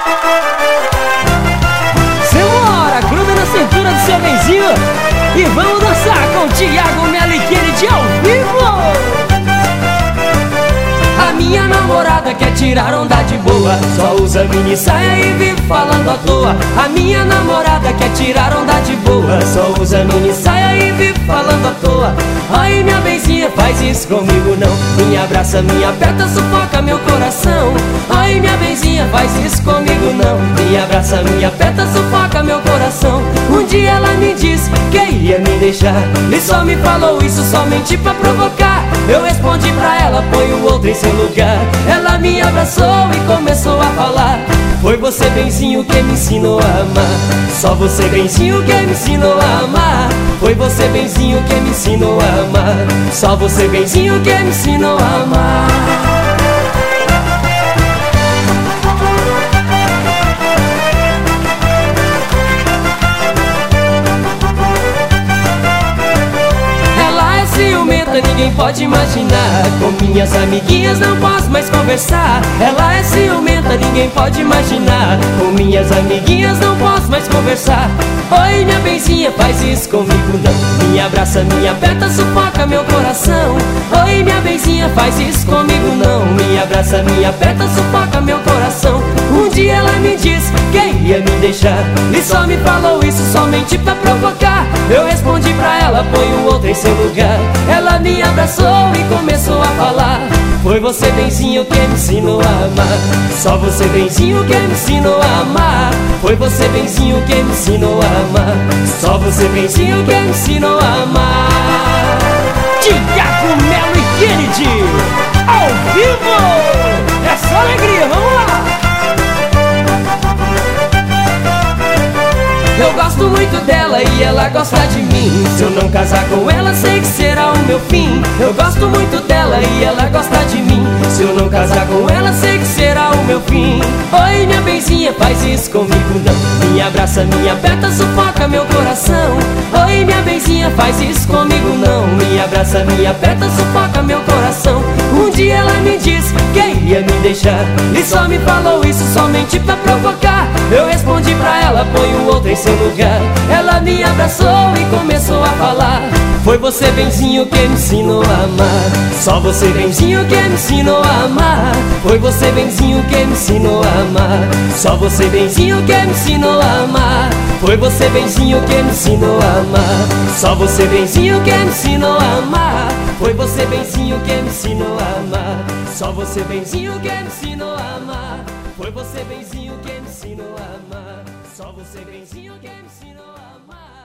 Simbora, gruda na cintura do seu benzinho e vamos dançar com o Thiago Mello de ao vivo. A minha namorada quer tirar onda de boa, só usa mini saia e vive falando à toa. A minha namorada quer tirar onda de boa, só usa mini saia e vive falando à toa. Ai, minha benzinha, faz isso comigo não. Me abraça, me aperta, sufoca meu coração. Ai, minha benzinha, faz isso comigo não. Me abraça, me aperta, sufoca meu coração. Um dia ela me disse que ia me deixar e só me falou isso somente pra provocar. Eu respondi pra ela, põe o outro em seu lugar. Ela me abraçou e começou a falar: foi você, benzinho, que me ensinou a amar. Só você, benzinho, que me ensinou a amar. Foi você, benzinho, que me ensinou a amar. Só você, benzinho, que me ensinou a amar. Ninguém pode imaginar. Com minhas amiguinhas não posso mais conversar. Ela é ciumenta, ninguém pode imaginar. Com minhas amiguinhas não posso mais conversar. Oi, minha benzinha, faz isso comigo não. Me abraça, me aperta, sufoca meu coração. Oi, minha benzinha, faz isso comigo não. Me abraça, me aperta, sufoca meu coração. Um dia ela me disse que ia me deixar e só me falou isso somente pra provocar. Eu respondi pra ela, põe o outro em seu lugar. Ela me abraçou e começou a falar: foi você, benzinho, que me ensinou a amar. Só você, benzinho, que me ensinou a amar. Foi você, benzinho, que me ensinou a amar. Só você, benzinho, que me ensinou a amar. Thiago Mello e Kennedy ao vivo. É só alegria, vamos lá. Eu gosto muito dela e ela gosta de mim. Se eu não casar com ela, sei que será o meu fim. Eu gosto muito dela e ela gosta de mim. Se eu não casar com ela, sei que será o meu fim. Oi, minha benzinha, faz isso comigo não. Me abraça, me aperta, sufoca meu coração. Oi, minha benzinha, faz isso comigo não. Me abraça, me aperta, sufoca meu coração. Um dia ela me disse que ia me deixar e só me falou isso somente pra provocar. Eu respondi pra ela, põe o outro em seu lugar. Ela me abraçou e começou a falar: foi você, benzinho, que me ensinou a amar. Só você, benzinho, que me ensinou a amar. Foi você, benzinho, que me ensinou a amar. Só você, benzinho, que me ensinou a amar. Foi você, benzinho, que me ensinou a amar. Só você, benzinho, que me ensinou a amar. Foi você, benzinho, que me ensinou a amar. Só você, benzinho, que me ensinou a amar. Foi você, benzinho, que me ensinou a amar. Só você, benzinho, que me ensinou a amar.